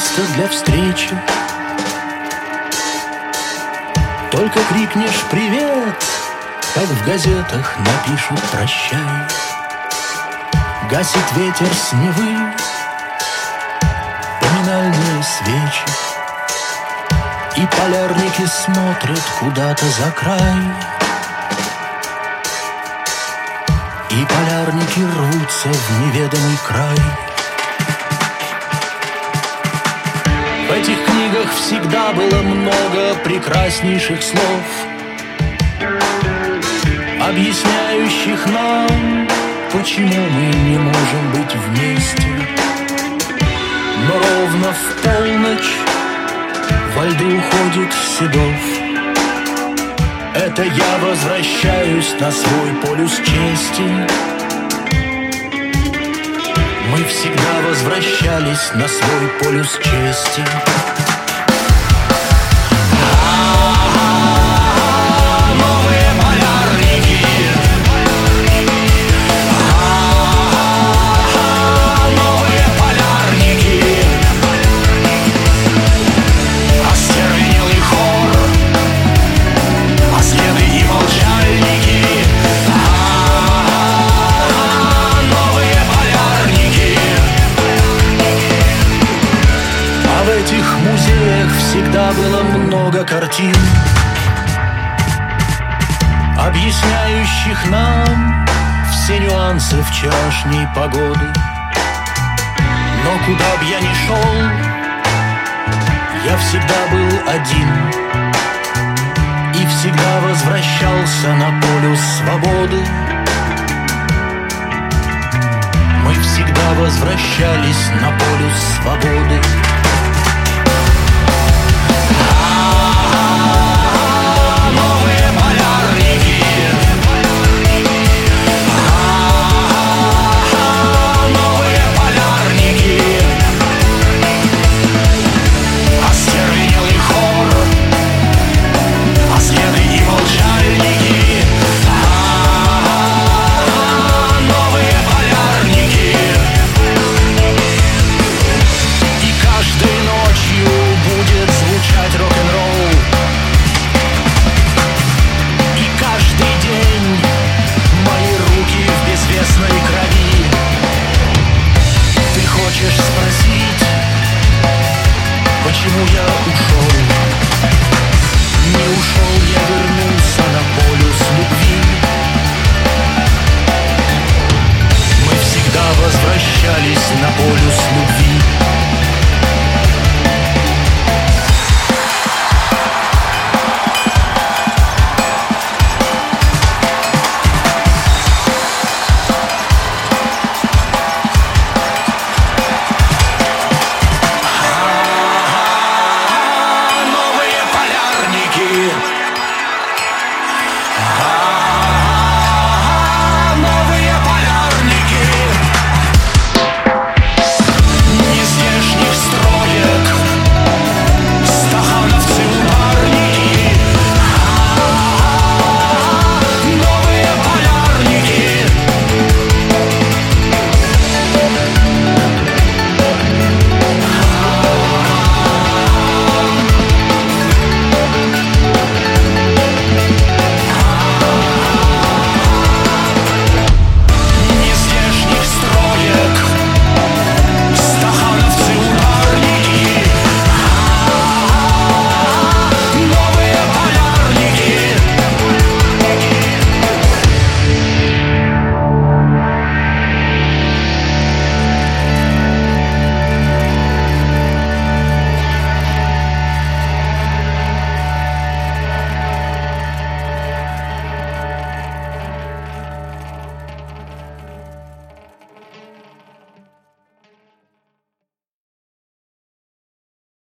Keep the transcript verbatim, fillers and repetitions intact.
место для встречи. Только крикнешь «Привет!», как в газетах напишут «Прощай». Гасит ветер с Невы поминальные свечи, и полярники смотрят куда-то за край. И полярники рвутся в неведомый край. В этих книгах всегда было много прекраснейших слов, объясняющих нам, почему мы не можем быть вместе. Но ровно в полночь во льды уходит Седов. Это я возвращаюсь на свой полюс чести. Мы всегда возвращались на свой полюс чести. Всегда было много картин, объясняющих нам все нюансы вчерашней погоды. Но куда б я ни шел, я всегда был один и всегда возвращался на полюс свободы. Мы всегда возвращались на полюс свободы. Почему я ушел? Не ушел, я вернулся на полюс любви. Мы всегда возвращались на полюс любви.